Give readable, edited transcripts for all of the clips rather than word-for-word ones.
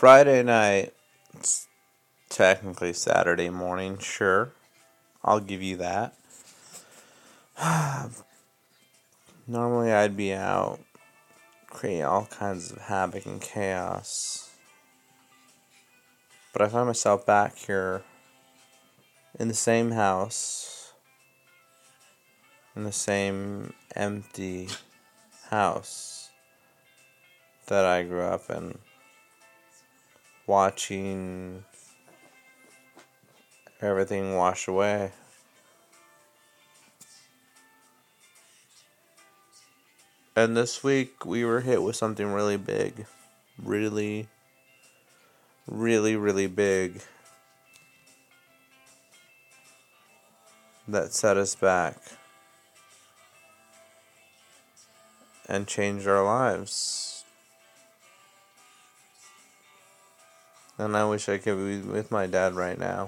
Friday night, it's technically Saturday morning, sure. I'll give you that. Normally I'd be out creating all kinds of havoc and chaos. But I find myself back here in the same house, in the same empty house that I grew up in, watching everything wash away. And this week we were hit with something really big. Really, really, really big. That set us back and changed our lives. And I wish I could be with my dad right now.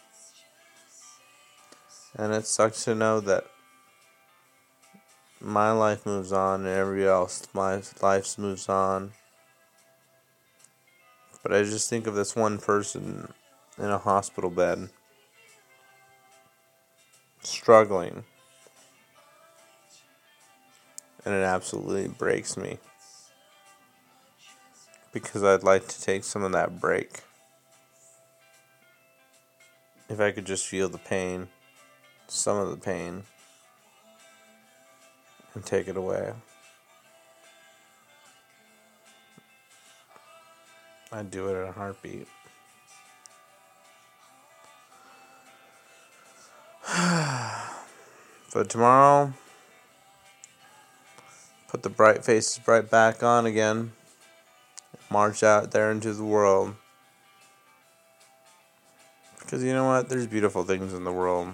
And it sucks to know that my life moves on and everybody else's life moves on. But I just think of this one person in a hospital bed, struggling. And it absolutely breaks me. Because I'd like to take some of that break. If I could just feel the pain, some of the pain, and take it away. I'd do it in a heartbeat. But tomorrow, put the bright faces bright back on again. March out there into the world. Because you know what? There's beautiful things in the world.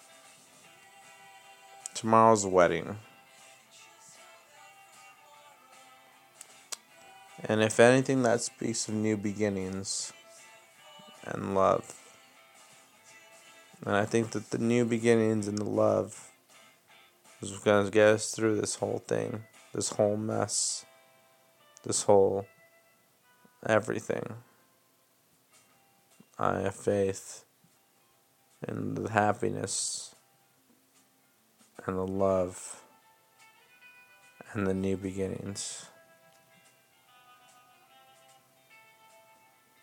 Tomorrow's a wedding. And if anything, that speaks of new beginnings and love. And I think that the new beginnings and the love is going to get us through this whole thing, this whole mess, this whole everything. I have faith in the happiness and the love and the new beginnings.